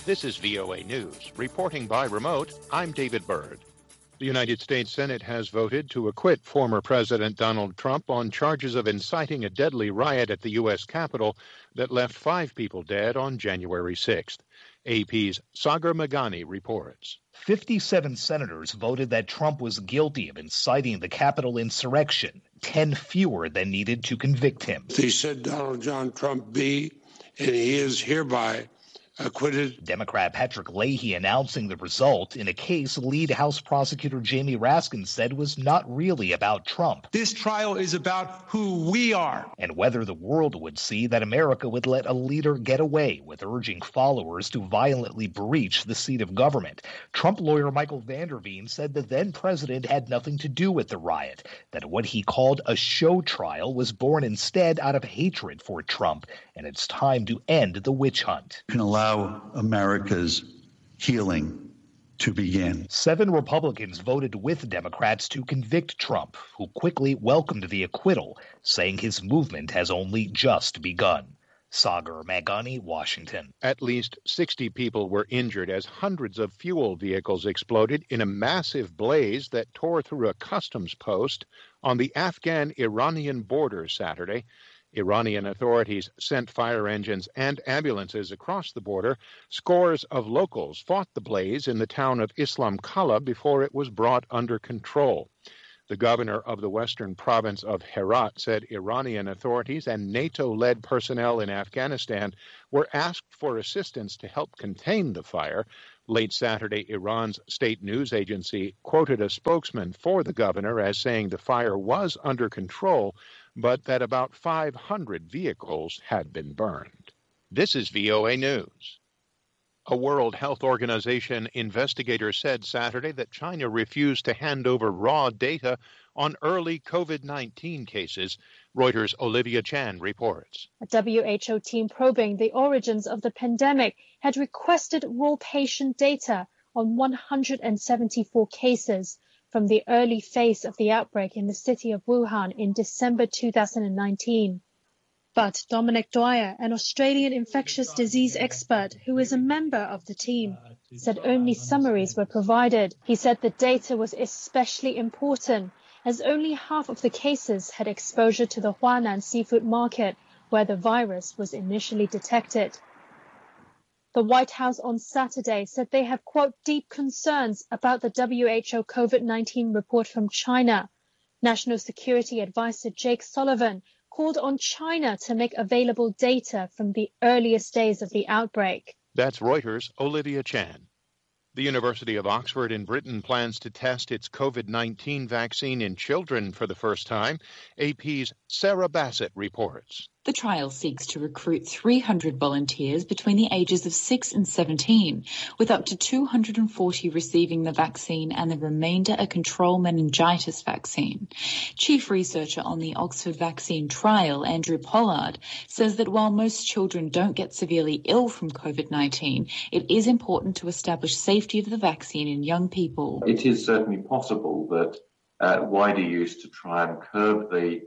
This is VOA News. Reporting by remote, I'm David Byrd. The United States Senate has voted to acquit former President Donald Trump on charges of inciting a deadly riot at the U.S. Capitol that left 5 people dead on January 6th. AP's Sagar Meghani reports. 57 senators voted that Trump was guilty of inciting the Capitol insurrection, 10 fewer than needed to convict him. They said Donald John Trump be, and he is hereby acquitted. Democrat Patrick Leahy announcing the result in a case lead House prosecutor Jamie Raskin said was not really about Trump. This trial is about who we are. And whether the world would see that America would let a leader get away with urging followers to violently breach the seat of government. Trump lawyer Michael Vanderveen said the then president had nothing to do with the riot, that what he called a show trial was born instead out of hatred for Trump, and it's time to end the witch hunt. You can allow America's healing to begin. 7 Republicans voted with Democrats to convict Trump, who quickly welcomed the acquittal, saying his movement has only just begun. Sagar Meghani, Washington. At least 60 people were injured as hundreds of fuel vehicles exploded in a massive blaze that tore through a customs post on the Afghan-Iranian border Saturday. Iranian authorities sent fire engines and ambulances across the border. Scores of locals fought the blaze in the town of Islam Kala before it was brought under control. The governor of the western province of Herat said Iranian authorities and NATO-led personnel in Afghanistan were asked for assistance to help contain the fire. Late Saturday, Iran's state news agency quoted a spokesman for the governor as saying the fire was under control, but that about 500 vehicles had been burned. This is VOA News. A World Health Organization investigator said Saturday that China refused to hand over raw data on early COVID-19 cases. Reuters' Olivia Chan reports. A WHO team probing the origins of the pandemic had requested raw patient data on 174 cases from the early phase of the outbreak in the city of Wuhan in December 2019. But Dominic Dwyer, an Australian infectious disease expert who is a member of the team, said only summaries were provided. He said the data was especially important as only half of the cases had exposure to the Huanan seafood market where the virus was initially detected. The White House on Saturday said they have, quote, deep concerns about the WHO COVID-19 report from China. National Security Advisor Jake Sullivan called on China to make available data from the earliest days of the outbreak. That's Reuters' Olivia Chan. The University of Oxford in Britain plans to test its COVID-19 vaccine in children for the first time. AP's Sarah Bassett reports. The trial seeks to recruit 300 volunteers between the ages of 6 and 17, with up to 240 receiving the vaccine and the remainder a control meningitis vaccine. Chief researcher on the Oxford vaccine trial, Andrew Pollard, says that while most children don't get severely ill from COVID-19, it is important to establish safety of the vaccine in young people. It is certainly possible that wider use to try and curb the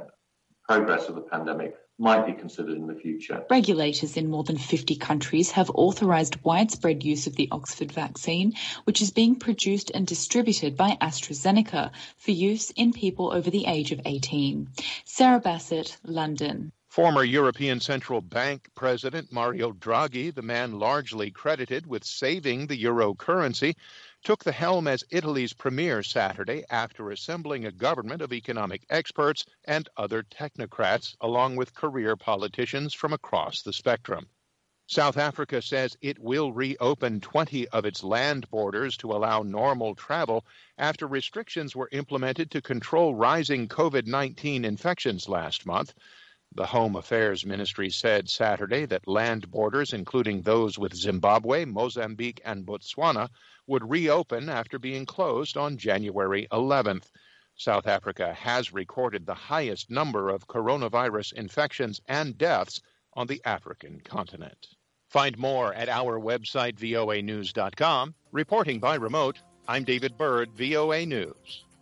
progress of the pandemic might be considered in the future. Regulators in more than 50 countries have authorised widespread use of the Oxford vaccine, which is being produced and distributed by AstraZeneca for use in people over the age of 18. Sarah Bassett, London. Former European Central Bank President Mario Draghi, the man largely credited with saving the euro currency, took the helm as Italy's premier Saturday after assembling a government of economic experts and other technocrats, along with career politicians from across the spectrum. South Africa says it will reopen 20 of its land borders to allow normal travel after restrictions were implemented to control rising COVID-19 infections last month. The Home Affairs Ministry said Saturday that land borders, including those with Zimbabwe, Mozambique, and Botswana, would reopen after being closed on January 11th. South Africa has recorded the highest number of coronavirus infections and deaths on the African continent. Find more at our website, voanews.com. Reporting by remote, I'm David Byrd, VOA News.